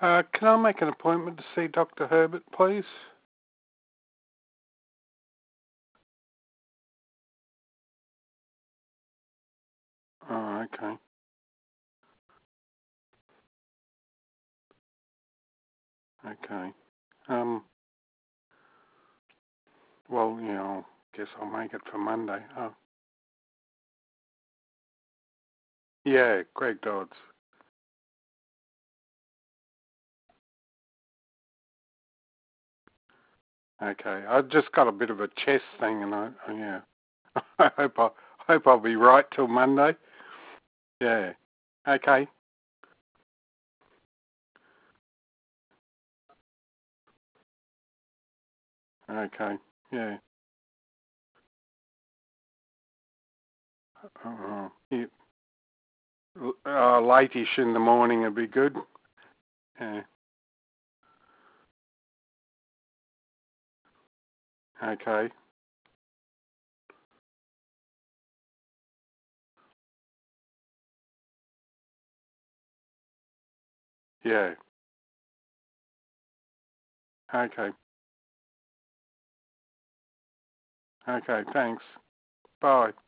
Can I make an appointment to see Dr. Herbert, please? Oh, okay. Okay. Well, I guess I'll make it for Monday. Oh. Yeah, Greg Dodds. Okay. I just got a bit of a chest thing, and yeah. I hope I'll be right till Monday. Yeah. Okay. Okay. Yeah. Yeah. Late-ish in the morning would be good. Yeah. Okay. Yeah. Okay. Okay. Thanks. Bye.